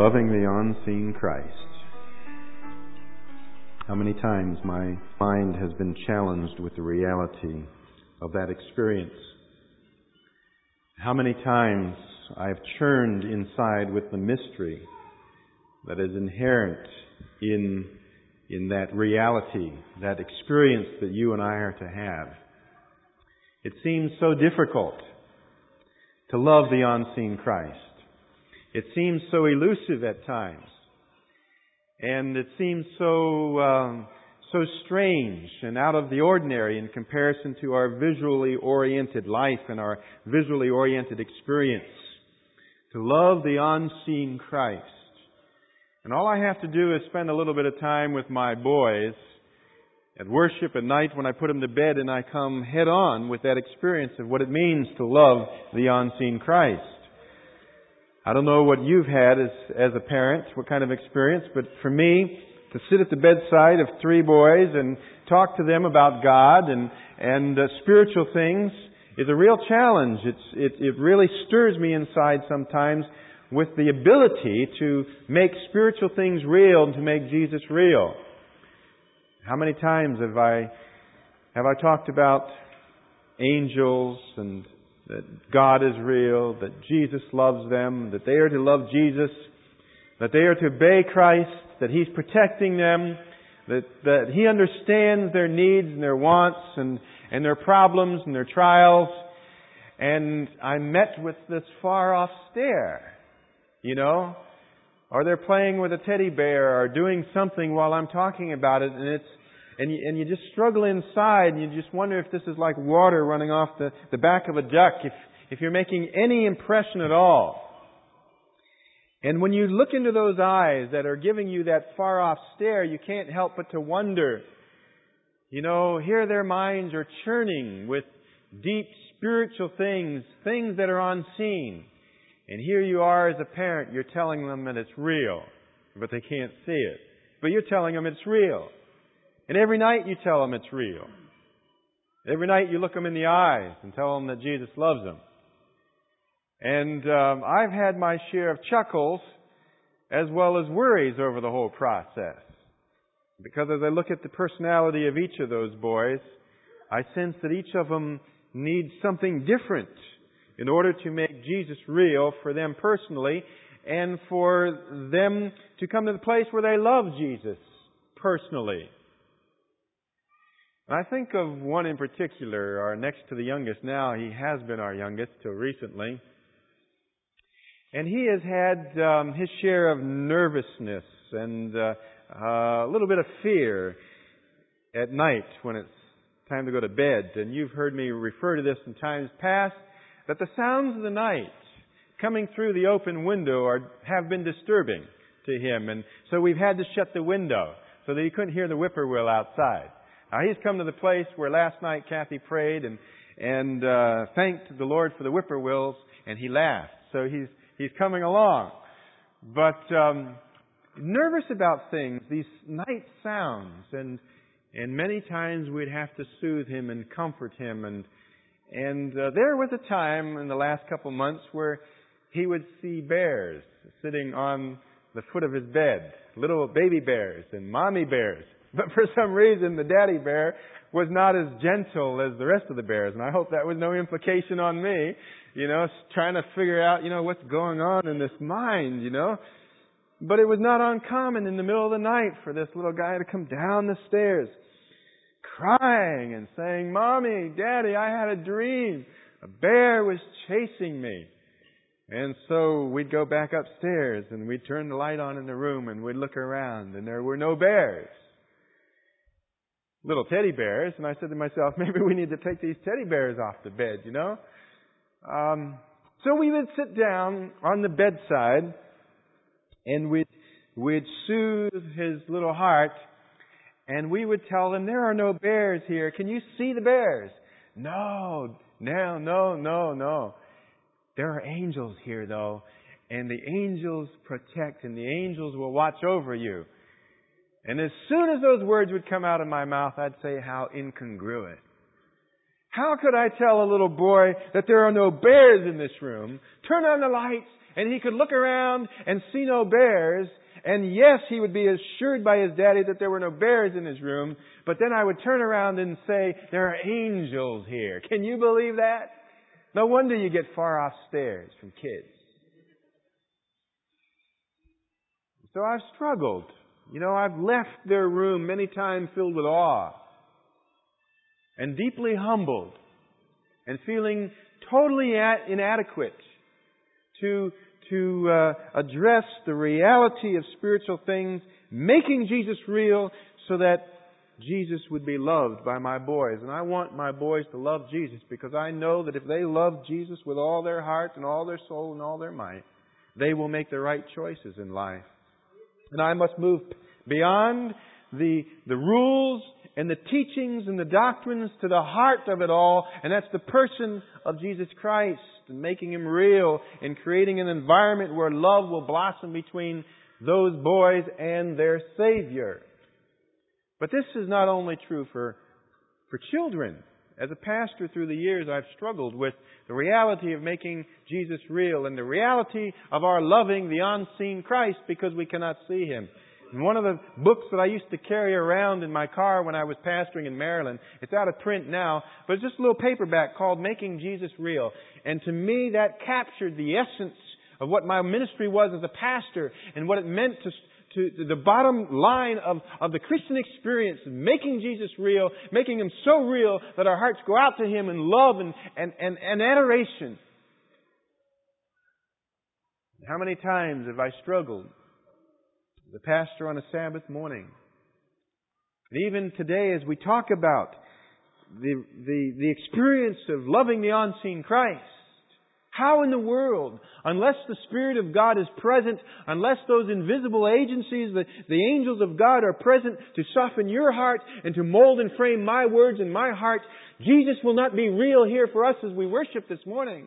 Loving the unseen Christ. How many times my mind has been challenged with the reality of that experience. How many times I've churned inside with the mystery that is inherent in that reality, that experience that you and I are to have. It seems so difficult to love the unseen Christ. It seems so elusive at times. And it seems so strange and out of the ordinary in comparison to our visually oriented life and our visually oriented experience. To love the unseen Christ. And all I have to do is spend a little bit of time with my boys at worship at night when I put them to bed, and I come head on with that experience of what it means to love the unseen Christ. I don't know what you've had as a parent, what kind of experience, but for me, to sit at the bedside of three boys and talk to them about God and spiritual things is a real challenge. It really stirs me inside sometimes with the ability to make spiritual things real and to make Jesus real. How many times have I talked about angels and that God is real, that Jesus loves them, that they are to love Jesus, that they are to obey Christ, that He's protecting them, that He understands their needs and their wants and their problems and their trials. And I'm met with this far-off stare, or they're playing with a teddy bear or doing something while I'm talking about it, and you just struggle inside, and you just wonder if this is like water running off the back of a duck, if you're making any impression at all. And when you look into those eyes that are giving you that far-off stare, you can't help but to wonder, here their minds are churning with deep spiritual things that are unseen. And here you are as a parent, you're telling them that it's real, but they can't see it. But you're telling them it's real. And every night you tell them it's real. Every night you look them in the eyes and tell them that Jesus loves them. And I've had my share of chuckles as well as worries over the whole process. Because as I look at the personality of each of those boys, I sense that each of them needs something different in order to make Jesus real for them personally and for them to come to the place where they love Jesus personally. I think of one in particular, our next to the youngest now. He has been our youngest till recently. And he has had his share of nervousness and a little bit of fear at night when it's time to go to bed. And you've heard me refer to this in times past, that the sounds of the night coming through the open window have been disturbing to him. And so we've had to shut the window so that he couldn't hear the whippoorwill outside. Now, he's come to the place where last night Kathy prayed and thanked the Lord for the whippoorwills, and he laughed. So he's coming along. But nervous about things, these night sounds, and many times we'd have to soothe him and comfort him. And there was a time in the last couple months where he would see bears sitting on the foot of his bed, little baby bears and mommy bears. But for some reason, the daddy bear was not as gentle as the rest of the bears. And I hope that was no implication on me, trying to figure out, what's going on in this mind, But it was not uncommon in the middle of the night for this little guy to come down the stairs crying and saying, "Mommy, Daddy, I had a dream. A bear was chasing me." And so we'd go back upstairs and we'd turn the light on in the room and we'd look around and there were no bears. Little teddy bears. And I said to myself, maybe we need to take these teddy bears off the bed, So we would sit down on the bedside and we'd soothe his little heart, and we would tell him, "There are no bears here. Can you see the bears?" No. There are angels here, though, and the angels protect, and the angels will watch over you. And as soon as those words would come out of my mouth, I'd say, how incongruous. How could I tell a little boy that there are no bears in this room, turn on the lights, And he could look around and see no bears. And yes, he would be assured by his daddy that there were no bears in his room. But then I would turn around and say, there are angels here. Can you believe that? No wonder you get far off stares from kids. So I've struggled. I've left their room many times filled with awe and deeply humbled and feeling totally inadequate to address the reality of spiritual things, making Jesus real so that Jesus would be loved by my boys. And I want my boys to love Jesus because I know that if they love Jesus with all their heart and all their soul and all their might, they will make the right choices in life. And I must move beyond the rules and the teachings and the doctrines to the heart of it all, and that's the person of Jesus Christ, and making Him real and creating an environment where love will blossom between those boys and their Savior. But this is not only true for children. As a pastor through the years, I've struggled with the reality of making Jesus real and the reality of our loving the unseen Christ because we cannot see Him. And one of the books that I used to carry around in my car when I was pastoring in Maryland, it's out of print now, but it's just a little paperback called Making Jesus Real. And to me, that captured the essence of what my ministry was as a pastor and what it meant to the bottom line of the Christian experience, making Jesus real, making Him so real that our hearts go out to Him in love and adoration. How many times have I struggled as a pastor on a Sabbath morning? And even today as we talk about the experience of loving the unseen Christ, how in the world, unless the Spirit of God is present, unless those invisible agencies, the angels of God are present to soften your heart and to mold and frame my words in my heart, Jesus will not be real here for us as we worship this morning.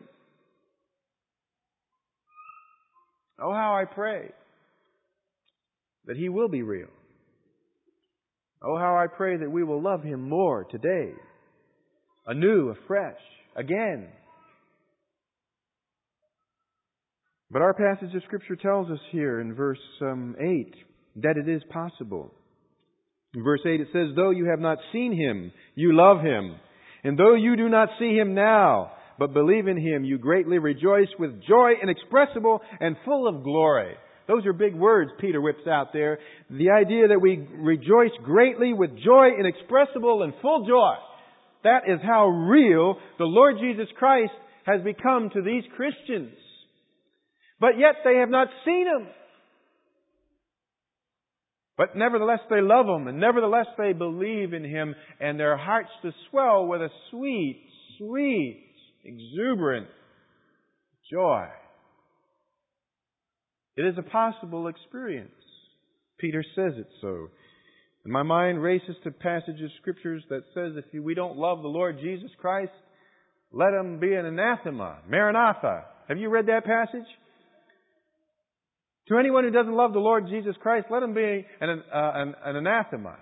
Oh, how I pray that He will be real. Oh, how I pray that we will love Him more today, anew, afresh, again. But our passage of Scripture tells us here in verse 8 that it is possible. In verse 8 it says, though you have not seen Him, you love Him. And though you do not see Him now, but believe in Him, you greatly rejoice with joy inexpressible and full of glory. Those are big words Peter whips out there. The idea that we rejoice greatly with joy inexpressible and full joy. That is how real the Lord Jesus Christ has become to these Christians. But yet they have not seen Him. But nevertheless they love Him, and nevertheless they believe in Him, and their hearts to swell with a sweet, sweet, exuberant joy. It is a possible experience. Peter says it so. And my mind races to passages of Scriptures that says if we don't love the Lord Jesus Christ, let Him be an anathema. Maranatha. Have you read that passage? To anyone who doesn't love the Lord Jesus Christ, let him be an anathema.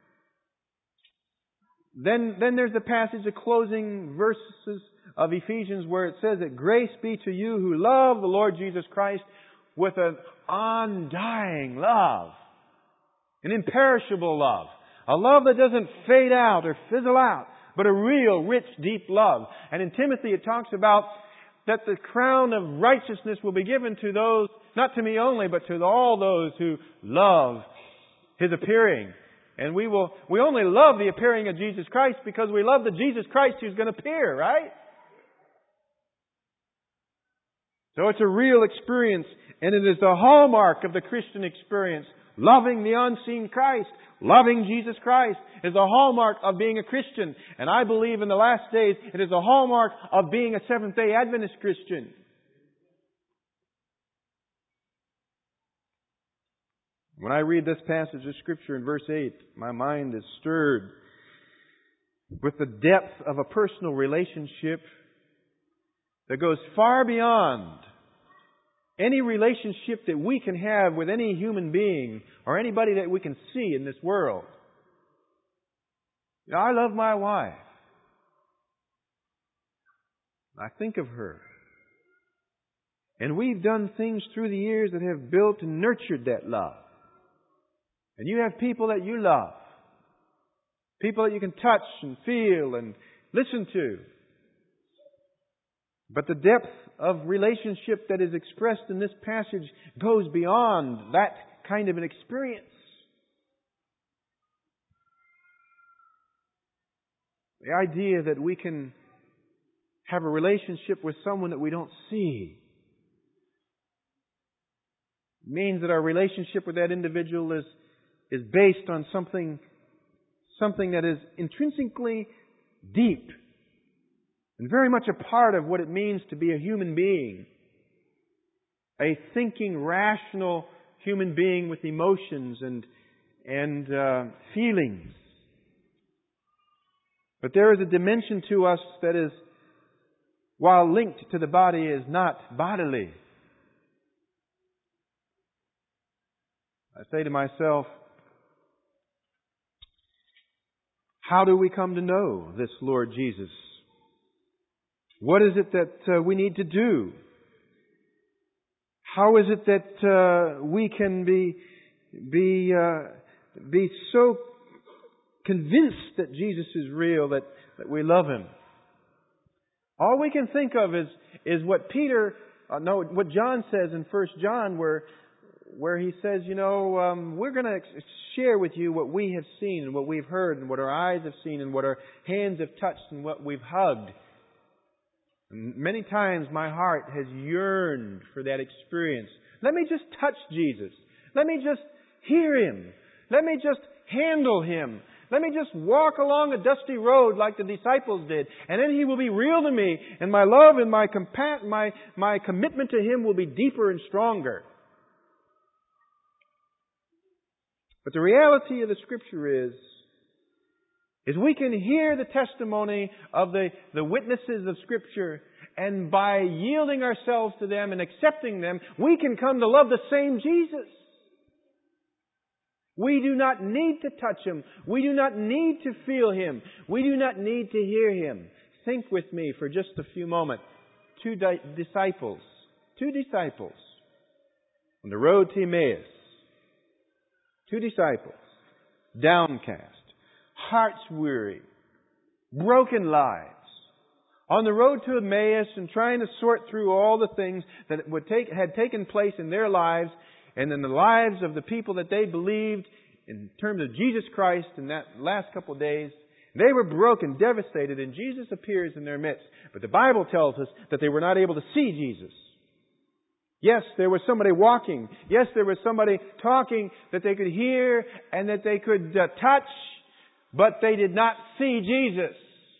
Then there's the passage, the closing verses of Ephesians where it says that grace be to you who love the Lord Jesus Christ with an undying love, an imperishable love, a love that doesn't fade out or fizzle out, but a real, rich, deep love. And in Timothy it talks about that the crown of righteousness will be given to those, not to me only, but to all those who love His appearing. And we only love the appearing of Jesus Christ because we love the Jesus Christ who's going to appear, right? So it's a real experience, and it is the hallmark of the Christian experience. Loving the unseen Christ, loving Jesus Christ is a hallmark of being a Christian. And I believe in the last days it is a hallmark of being a Seventh-day Adventist Christian. When I read this passage of Scripture in verse 8, my mind is stirred with the depth of a personal relationship that goes far beyond any relationship that we can have with any human being or anybody that we can see in this world. You know, I love my wife. I think of her. And we've done things through the years that have built and nurtured that love. And you have people that you love. People that you can touch and feel and listen to. But the depth of relationship that is expressed in this passage goes beyond that kind of an experience. The idea that we can have a relationship with someone that we don't see means that our relationship with that individual is based on something that is intrinsically deep and very much a part of what it means to be a human being. A thinking, rational human being with emotions and feelings. But there is a dimension to us that is, while linked to the body, is not bodily. I say to myself, how do we come to know this Lord Jesus? What is it that we need to do? How is it that we can be so convinced that Jesus is real, that we love Him? All we can think of is what what John says in 1 John, where he says, we're going to share with you what we have seen and what we've heard and what our eyes have seen and what our hands have touched and what we've hugged. And many times my heart has yearned for that experience. Let me just touch Jesus. Let me just hear Him. Let me just handle Him. Let me just walk along a dusty road like the disciples did. And then He will be real to me. And my love and my commitment to Him will be deeper and stronger. But the reality of the Scripture is we can hear the testimony of the witnesses of Scripture, and by yielding ourselves to them and accepting them, we can come to love the same Jesus. We do not need to touch Him. We do not need to feel Him. We do not need to hear Him. Think with me for just a few moments. Two disciples on the road to Emmaus. Two disciples, downcast, hearts weary, broken lives, on the road to Emmaus and trying to sort through all the things that had taken place in their lives and in the lives of the people that they believed in terms of Jesus Christ in that last couple of days. They were broken, devastated, and Jesus appears in their midst. But the Bible tells us that they were not able to see Jesus. Yes, there was somebody walking. Yes, there was somebody talking that they could hear and that they could touch, but they did not see Jesus.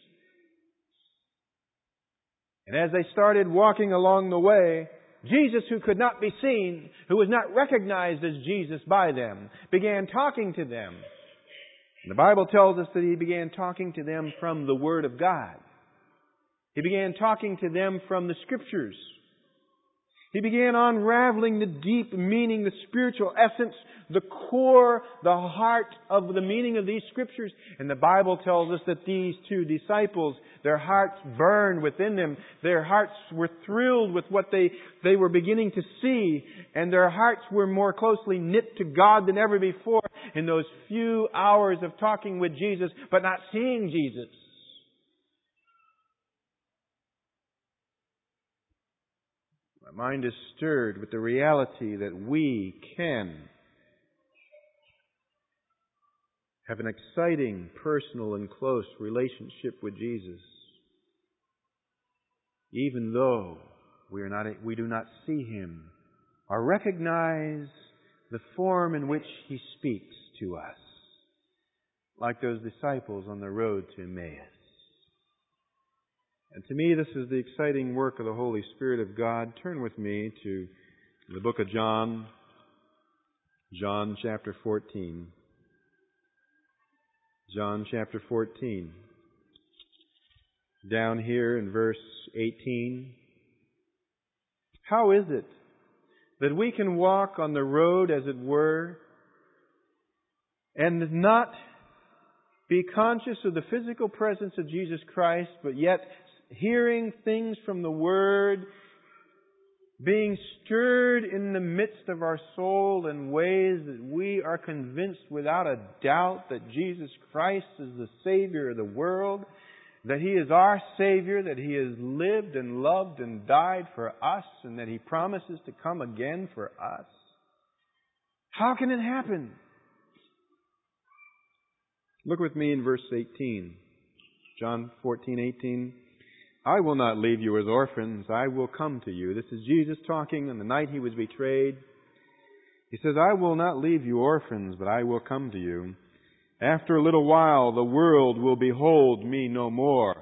And as they started walking along the way, Jesus, who could not be seen, who was not recognized as Jesus by them, began talking to them. And the Bible tells us that He began talking to them from the Word of God. He began talking to them from the Scriptures. He began unraveling the deep meaning, the spiritual essence, the core, the heart of the meaning of these Scriptures. And the Bible tells us that these two disciples, their hearts burned within them. Their hearts were thrilled with what they were beginning to see. And their hearts were more closely knit to God than ever before in those few hours of talking with Jesus, but not seeing Jesus. My mind is stirred with the reality that we can have an exciting, personal, and close relationship with Jesus, even though we do not see Him or recognize the form in which He speaks to us, like those disciples on the road to Emmaus. And to me, this is the exciting work of the Holy Spirit of God. Turn with me to the book of John, John chapter 14. John chapter 14. Down here in verse 18. How is it that we can walk on the road, as it were, and not be conscious of the physical presence of Jesus Christ, but yet hearing things from the Word being stirred in the midst of our soul in ways that we are convinced without a doubt that Jesus Christ is the Savior of the world, that He is our Savior, that He has lived and loved and died for us, and that He promises to come again for us. How can it happen? Look with me in verse 18. John 14:18. I will not leave you as orphans. I will come to you. This is Jesus talking on the night He was betrayed. He says, I will not leave you orphans, but I will come to you. After a little while, the world will behold me no more.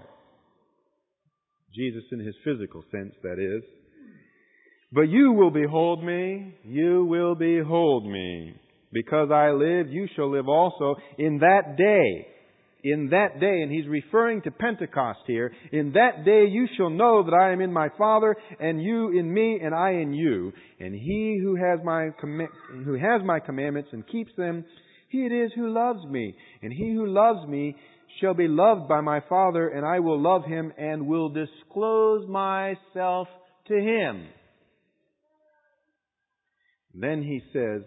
Jesus in His physical sense, that is. But you will behold me. You will behold me. Because I live, you shall live also in that day. In that day, and He's referring to Pentecost here, in that day you shall know that I am in my Father, and you in me, and I in you. And he who has my commandments and keeps them, he it is who loves me. And he who loves me shall be loved by my Father, and I will love him and will disclose myself to him. Then He says,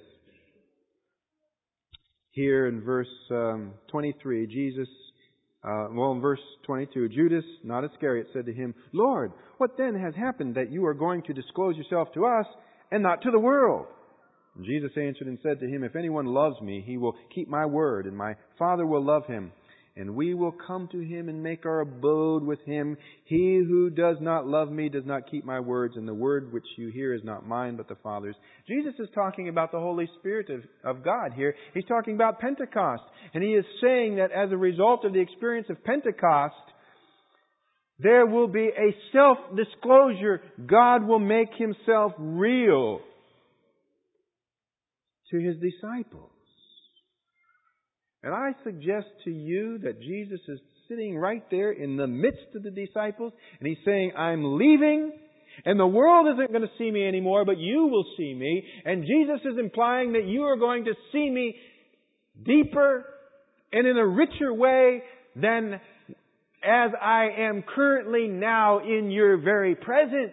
here in verse 23, in verse 22, Judas, not Iscariot, said to Him, Lord, what then has happened that you are going to disclose yourself to us and not to the world? And Jesus answered and said to him, If anyone loves me, he will keep my word, and my Father will love him. And we will come to him and make our abode with him. He who does not love me does not keep my words, and the word which you hear is not mine, but the Father's. Jesus is talking about the Holy Spirit of God here. He's talking about Pentecost. And He is saying that as a result of the experience of Pentecost, there will be a self-disclosure. God will make Himself real to His disciples. And I suggest to you that Jesus is sitting right there in the midst of the disciples, and He's saying, I'm leaving, and the world isn't going to see me anymore, but you will see me. And Jesus is implying that you are going to see me deeper and in a richer way than as I am currently now in your very presence.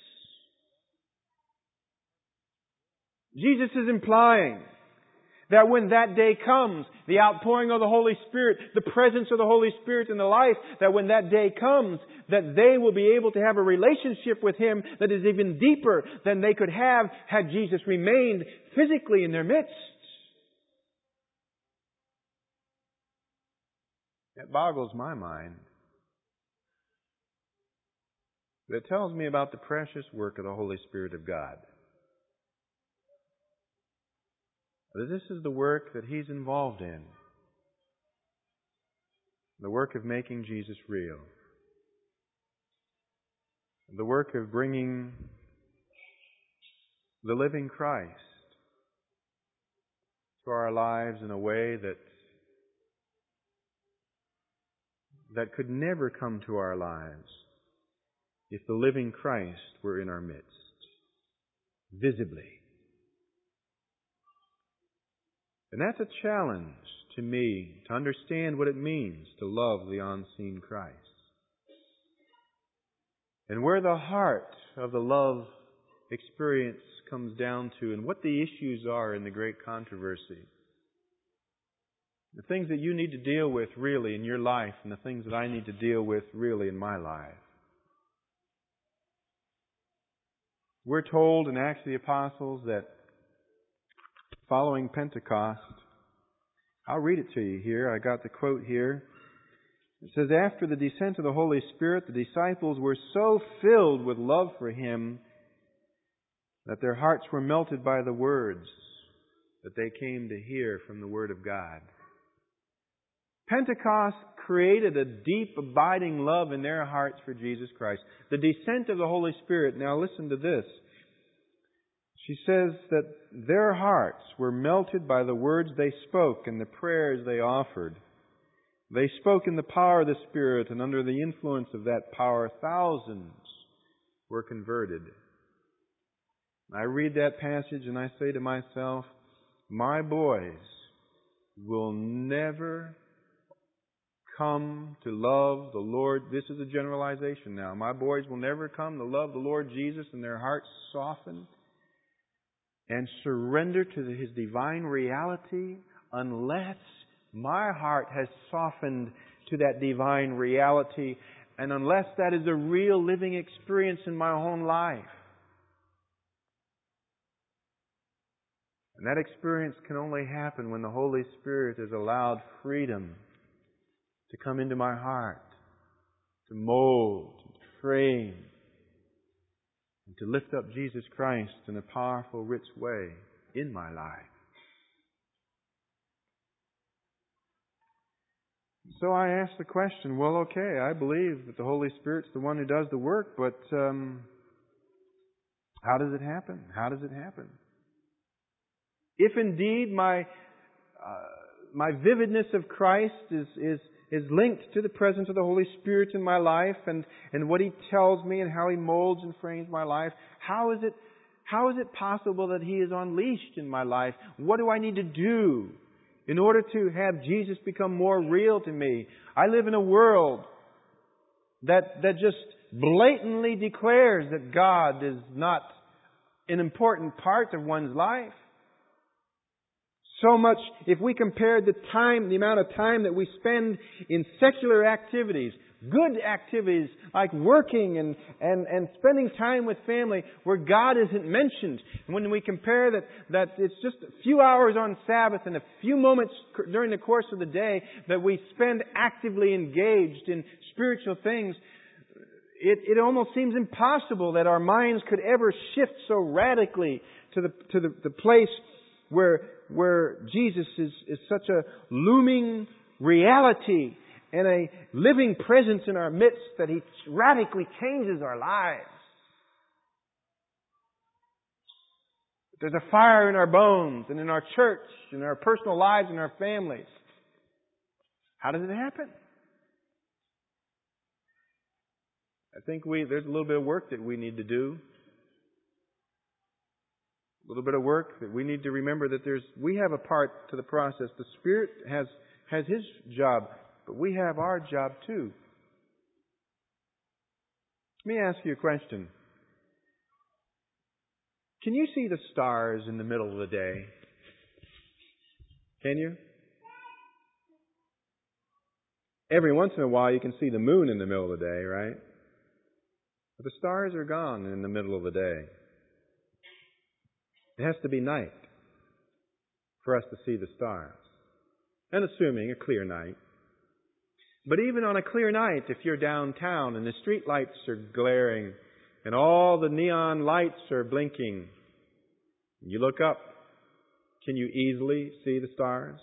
Jesus is implying that when that day comes, the outpouring of the Holy Spirit, the presence of the Holy Spirit in the life, that when that day comes, that they will be able to have a relationship with Him that is even deeper than they could have had Jesus remained physically in their midst. It boggles my mind. It tells me about the precious work of the Holy Spirit of God. This is the work that He's involved in. The work of making Jesus real. The work of bringing the living Christ to our lives in a way that could never come to our lives if the living Christ were in our midst, visibly. And that's a challenge to me to understand what it means to love the unseen Christ. And where the heart of the love experience comes down to and what the issues are in the great controversy. The things that you need to deal with really in your life and the things that I need to deal with really in my life. We're told in Acts of the Apostles that following Pentecost, I'll read it to you here. I got the quote here. It says, after the descent of the Holy Spirit, the disciples were so filled with love for Him that their hearts were melted by the words that they came to hear from the Word of God. Pentecost created a deep, abiding love in their hearts for Jesus Christ. The descent of the Holy Spirit. Now listen to this. She says that their hearts were melted by the words they spoke and the prayers they offered. They spoke in the power of the Spirit, and under the influence of that power, thousands were converted. I read that passage and I say to myself, my boys will never come to love the Lord. This is a generalization now. My boys will never come to love the Lord Jesus and their hearts soften and surrender to His divine reality unless my heart has softened to that divine reality and unless that is a real living experience in my own life. And that experience can only happen when the Holy Spirit is allowed freedom to come into my heart, to mold, to frame, and to lift up Jesus Christ in a powerful, rich way in my life. So I asked the question, well, okay, I believe that the Holy Spirit's the one who does the work, but how does it happen? How does it happen? If indeed my vividness of Christ is linked to the presence of the Holy Spirit in my life and what He tells me and how He molds and frames my life, how is it possible that He is unleashed in my life? What do I need to do in order to have Jesus become more real to me? I live in a world that just blatantly declares that God is not an important part of one's life. So much, if we compared the amount of time that we spend in secular activities, good activities like working and spending time with family where God isn't mentioned. And when we compare that it's just a few hours on Sabbath and a few moments during the course of the day that we spend actively engaged in spiritual things, it almost seems impossible that our minds could ever shift so radically to the place where Jesus is such a looming reality and a living presence in our midst that He radically changes our lives. There's a fire in our bones and in our church, in our personal lives, and our families. How does it happen? I think there's a little bit of work that we need to do. A little bit of work that we need to remember that we have a part to the process. The Spirit has His job, but we have our job too. Let me ask you a question. Can you see the stars in the middle of the day? Can you? Every once in a while you can see the moon in the middle of the day, right? But the stars are gone in the middle of the day. It has to be night for us to see the stars. And assuming a clear night. But even on a clear night, if you're downtown and the street lights are glaring and all the neon lights are blinking, you look up, can you easily see the stars?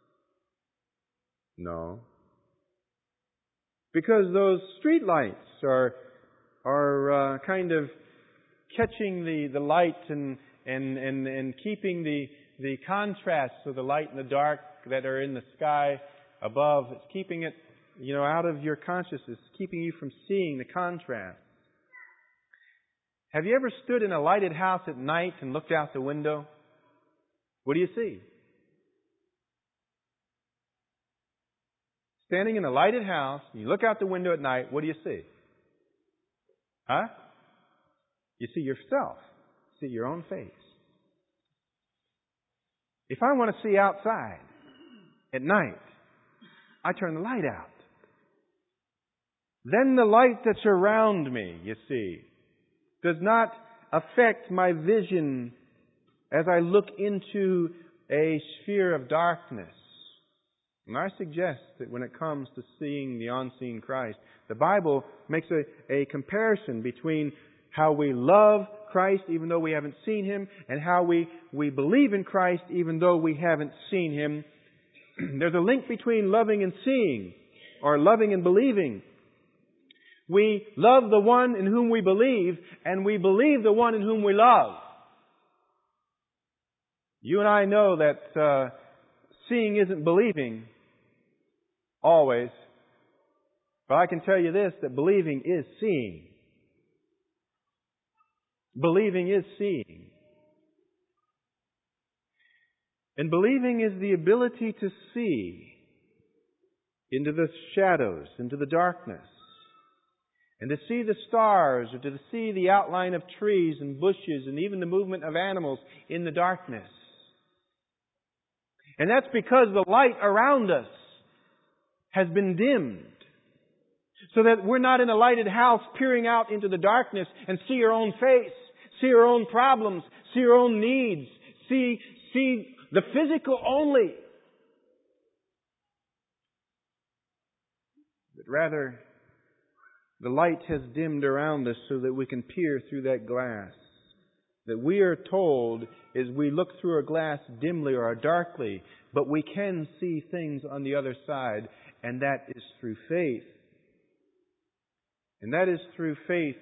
No. Because those street lights are kind of catching the light and keeping the contrasts of the light and the dark that are in the sky above. It's keeping it, out of your consciousness, keeping you from seeing the contrast. Have you ever stood in a lighted house at night and looked out the window? What do you see? Standing in a lighted house, you look out the window at night, what do you see? Huh? You see yourself. You see your own face. If I want to see outside at night, I turn the light out. Then the light that's around me, you see, does not affect my vision as I look into a sphere of darkness. And I suggest that when it comes to seeing the unseen Christ, the Bible makes a comparison between how we love Christ even though we haven't seen Him, and how we believe in Christ even though we haven't seen Him. There's a link between loving and seeing, or loving and believing. We love the one in whom we believe, and we believe the one in whom we love. You and I know that seeing isn't believing always. But I can tell you this, that believing is seeing. Believing is seeing. And believing is the ability to see into the shadows, into the darkness, and to see the stars, or to see the outline of trees and bushes and even the movement of animals in the darkness. And that's because the light around us has been dimmed, so that we're not in a lighted house peering out into the darkness and see our own face, see our own problems, see our own needs, see the physical only. But rather, the light has dimmed around us so that we can peer through that glass. That we are told is we look through a glass dimly or darkly, but we can see things on the other side, and that is through faith. And that is through faith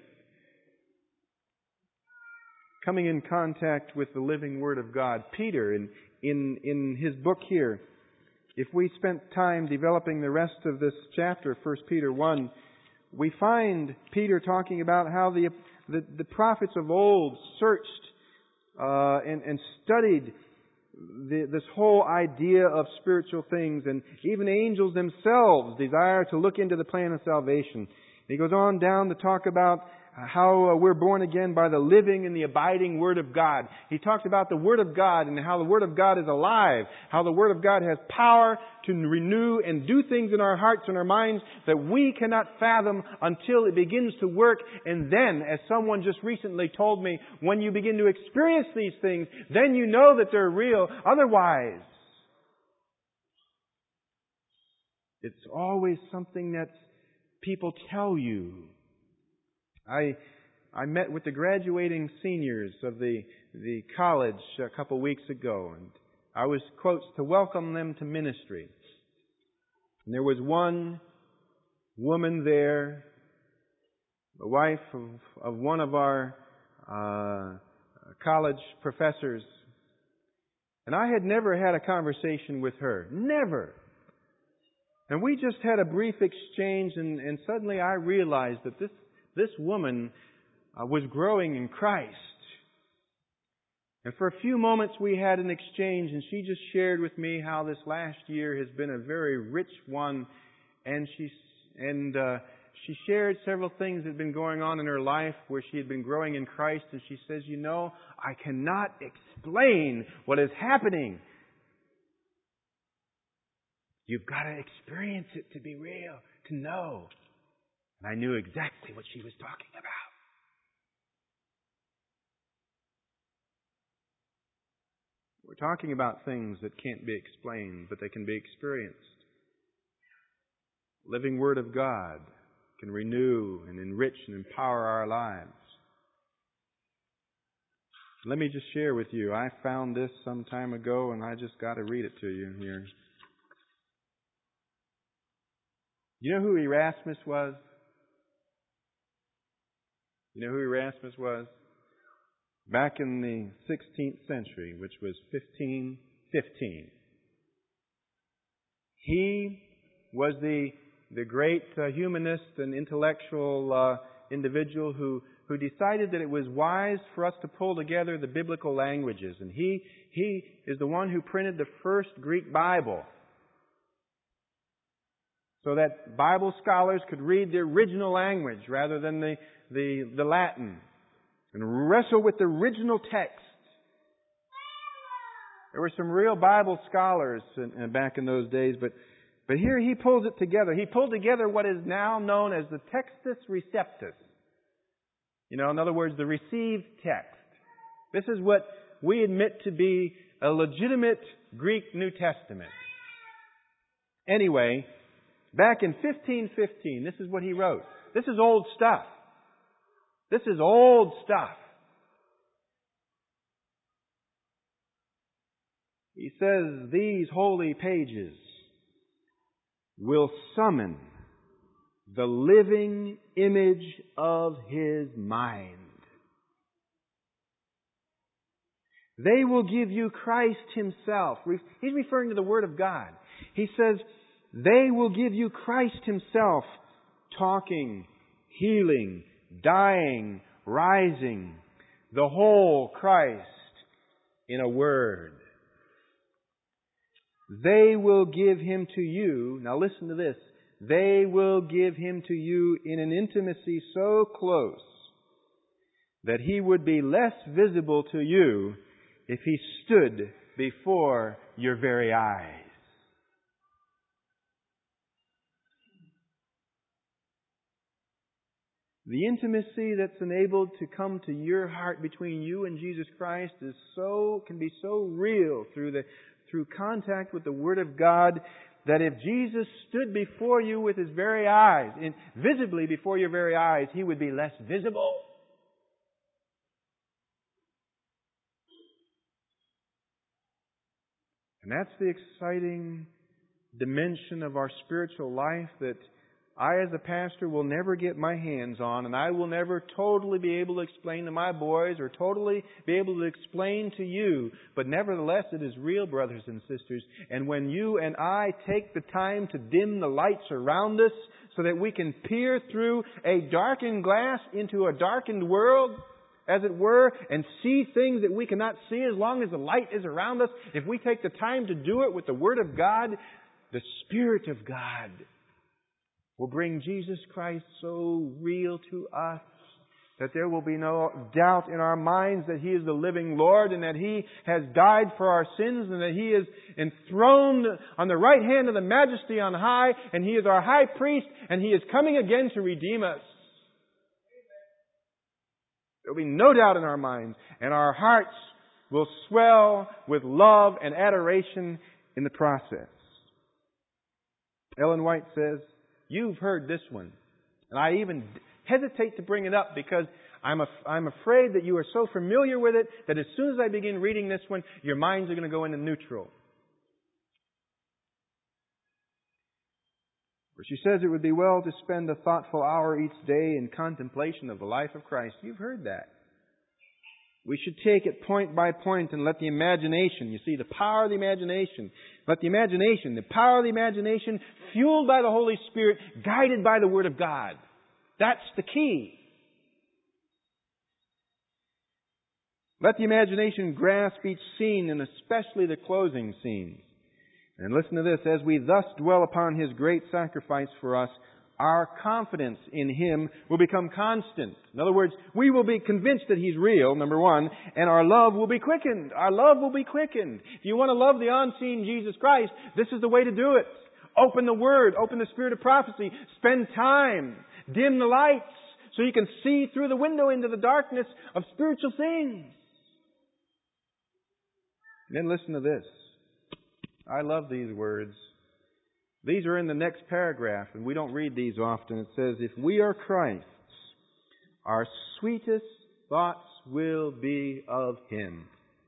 coming in contact with the living Word of God. Peter, in his book here, if we spent time developing the rest of this chapter, 1 Peter 1, we find Peter talking about how the prophets of old searched and studied this whole idea of spiritual things, and even angels themselves desire to look into the plan of salvation. He goes on down to talk about how we're born again by the living and the abiding Word of God. He talks about the Word of God and how the Word of God is alive, how the Word of God has power to renew and do things in our hearts and our minds that we cannot fathom until it begins to work. And then, as someone just recently told me, when you begin to experience these things, then you know that they're real. Otherwise, it's always something that people tell you. I met with the graduating seniors of the college a couple of weeks ago, and I was, quotes, to welcome them to ministry. And there was one woman there, the wife of one of our college professors, and I had never had a conversation with her. Never. And we just had a brief exchange, and suddenly I realized that this woman was growing in Christ. And for a few moments we had an exchange, and she just shared with me how this last year has been a very rich one. And she shared several things that had been going on in her life where she had been growing in Christ. And she says, I cannot explain what is happening. You've got to experience it to be real, to know. And I knew exactly what she was talking about. We're talking about things that can't be explained, but they can be experienced. The living Word of God can renew and enrich and empower our lives. Let me just share with you, I found this some time ago, and I just got to read it to you here. You know who Erasmus was? You know who Erasmus was? Back in the 16th century, which was 1515. He was the great humanist and intellectual individual who decided that it was wise for us to pull together the biblical languages. And he is the one who printed the first Greek Bible, so that Bible scholars could read the original language rather than the Latin, and wrestle with the original text. There were some real Bible scholars back in those days, but here he pulls it together. He pulled together what is now known as the Textus Receptus. In other words, the received text. This is what we admit to be a legitimate Greek New Testament. Anyway, back in 1515, this is what he wrote. This is old stuff. This is old stuff. He says, these holy pages will summon the living image of His mind. They will give you Christ Himself. He's referring to the Word of God. He says, they will give you Christ Himself, talking, healing, dying, rising, the whole Christ in a word. They will give him to you. Now listen to this. They will give him to you in an intimacy so close that he would be less visible to you if he stood before your very eyes. The intimacy that's enabled to come to your heart between you and Jesus Christ can be so real through contact with the Word of God, that if Jesus stood before you with His very eyes, visibly before your very eyes, He would be less visible. And that's the exciting dimension of our spiritual life that I, as a pastor, will never get my hands on, and I will never totally be able to explain to my boys or totally be able to explain to you. But nevertheless, it is real, brothers and sisters. And when you and I take the time to dim the lights around us so that we can peer through a darkened glass into a darkened world, as it were, and see things that we cannot see as long as the light is around us, if we take the time to do it with the Word of God, the Spirit of God will bring Jesus Christ so real to us that there will be no doubt in our minds that He is the living Lord, and that He has died for our sins, and that He is enthroned on the right hand of the Majesty on high, and He is our high priest, and He is coming again to redeem us. There will be no doubt in our minds, and our hearts will swell with love and adoration in the process. Ellen White says, "You've heard this one." And I even hesitate to bring it up because I'm afraid that you are so familiar with it that as soon as I begin reading this one, your minds are going to go into neutral. Where she says it would be well to spend a thoughtful hour each day in contemplation of the life of Christ. You've heard that. We should take it point by point and let the imagination, you see, the power of the imagination, the power of the imagination, fueled by the Holy Spirit, guided by the Word of God. That's the key. Let the imagination grasp each scene, and especially the closing scenes. And listen to this, as we thus dwell upon His great sacrifice for us, our confidence in Him will become constant. In other words, we will be convinced that He's real, number one, and our love will be quickened. Our love will be quickened. If you want to love the unseen Jesus Christ, this is the way to do it. Open the Word, open the Spirit of prophecy, spend time, dim the lights, so you can see through the window into the darkness of spiritual things. And then listen to this. I love these words. These are in the next paragraph, and we don't read these often. It says, if we are Christ's, our sweetest thoughts will be of Him.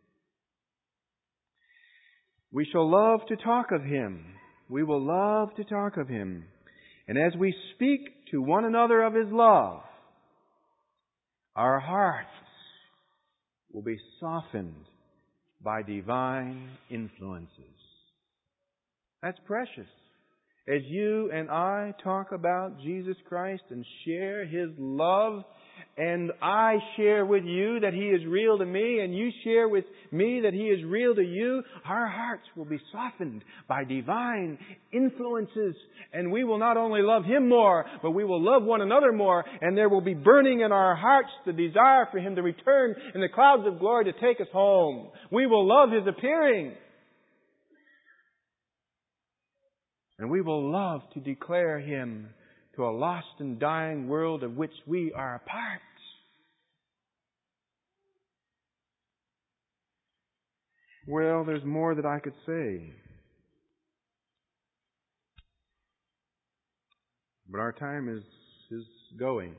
We shall love to talk of Him. We will love to talk of Him. And as we speak to one another of His love, our hearts will be softened by divine influences. That's precious. As you and I talk about Jesus Christ and share His love, and I share with you that He is real to me, and you share with me that He is real to you, our hearts will be softened by divine influences, and we will not only love Him more, but we will love one another more, and there will be burning in our hearts the desire for Him to return in the clouds of glory to take us home. We will love His appearing. And we will love to declare Him to a lost and dying world of which we are a part. Well, there's more that I could say. But our time is going.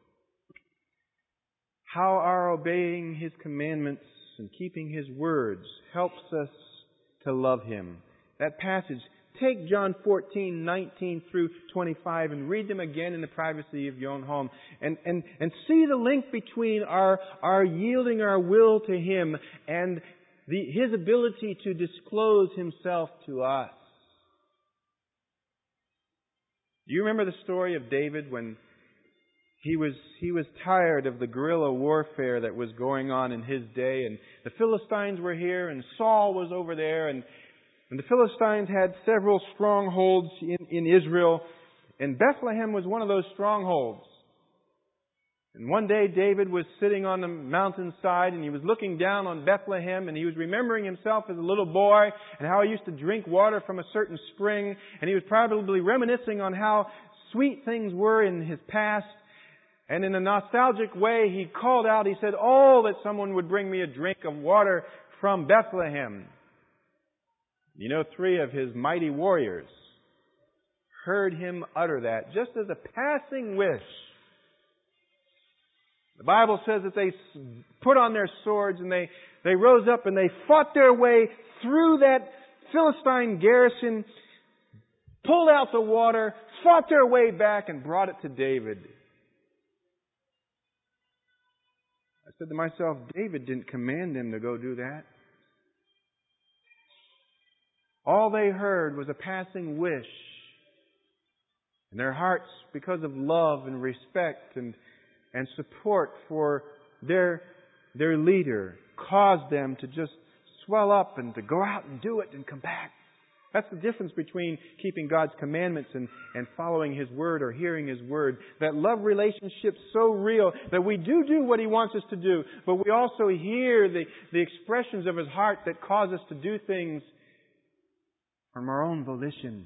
How our obeying His commandments and keeping His words helps us to love Him. That passage, take John 14:19 through 25 and read them again in the privacy of your own home. And see the link between our yielding our will to Him and His ability to disclose Himself to us. Do you remember the story of David when he was tired of the guerrilla warfare that was going on in his day, and the Philistines were here and Saul was over there, and And the Philistines had several strongholds in Israel, and Bethlehem was one of those strongholds. And one day David was sitting on the mountainside and he was looking down on Bethlehem and he was remembering himself as a little boy and how he used to drink water from a certain spring, and he was probably reminiscing on how sweet things were in his past. And in a nostalgic way he called out, he said, "Oh, that someone would bring me a drink of water from Bethlehem." You know, 3 of his mighty warriors heard him utter that just as a passing wish. The Bible says that they put on their swords and they rose up and they fought their way through that Philistine garrison, pulled out the water, fought their way back and brought it to David. I said to myself, David didn't command them to go do that. All they heard was a passing wish. And their hearts, because of love and respect and support for their leader, caused them to just swell up and to go out and do it and come back. That's the difference between keeping God's commandments and following His Word or hearing His Word. That love relationship's so real that we do what He wants us to do, but we also hear the expressions of His heart that cause us to do things from our own volition.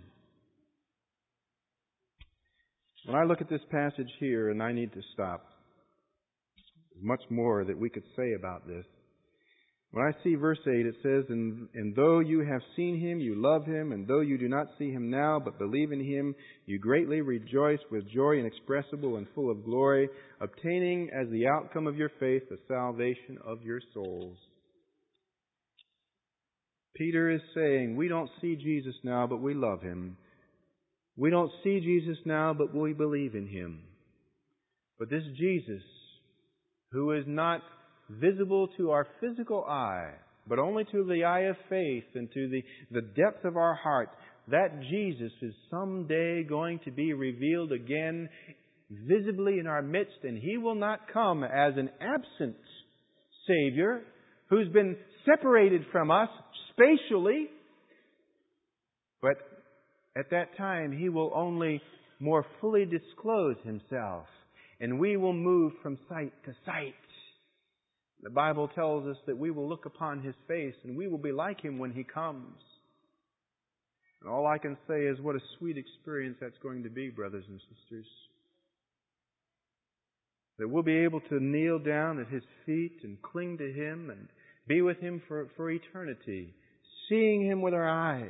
When I look at this passage here, and I need to stop, there's much more that we could say about this. When I see verse 8, it says, And though you have seen Him, you love Him, and though you do not see Him now, but believe in Him, you greatly rejoice with joy inexpressible and full of glory, obtaining as the outcome of your faith the salvation of your souls. Peter is saying, we don't see Jesus now, but we love Him. We don't see Jesus now, but we believe in Him. But this Jesus, who is not visible to our physical eye, but only to the eye of faith and to the depth of our heart, that Jesus is someday going to be revealed again visibly in our midst, and He will not come as an absent Savior who's been separated from us spatially, but at that time He will only more fully disclose Himself, and we will move from sight to sight. The Bible tells us that we will look upon His face and we will be like Him when He comes. And all I can say is what a sweet experience that's going to be, brothers and sisters. That we'll be able to kneel down at His feet and cling to Him and be with Him for eternity, seeing Him with our eyes.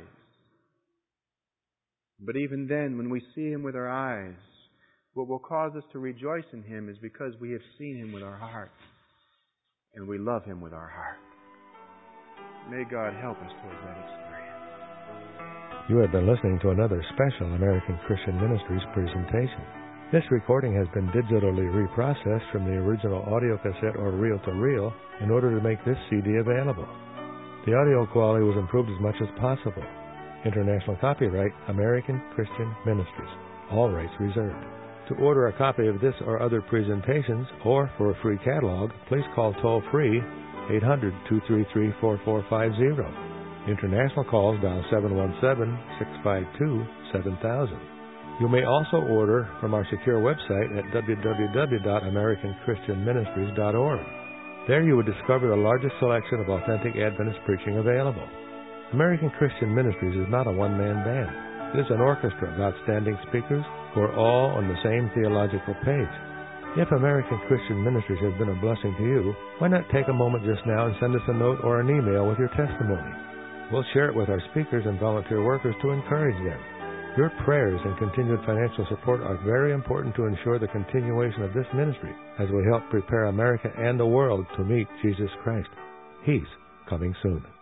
But even then, when we see Him with our eyes, what will cause us to rejoice in Him is because we have seen Him with our heart. And we love Him with our heart. May God help us towards that experience. You have been listening to another special American Christian Ministries presentation. This recording has been digitally reprocessed from the original audio cassette or reel-to-reel in order to make this CD available. The audio quality was improved as much as possible. International copyright, American Christian Ministries. All rights reserved. To order a copy of this or other presentations, or for a free catalog, please call toll-free 800-233-4450. International calls dial 717-652-7000. You may also order from our secure website at www.americanchristianministries.org. There you will discover the largest selection of authentic Adventist preaching available. American Christian Ministries is not a one-man band. It is an orchestra of outstanding speakers who are all on the same theological page. If American Christian Ministries has been a blessing to you, why not take a moment just now and send us a note or an email with your testimony? We'll share it with our speakers and volunteer workers to encourage them. Your prayers and continued financial support are very important to ensure the continuation of this ministry as we help prepare America and the world to meet Jesus Christ. He's coming soon.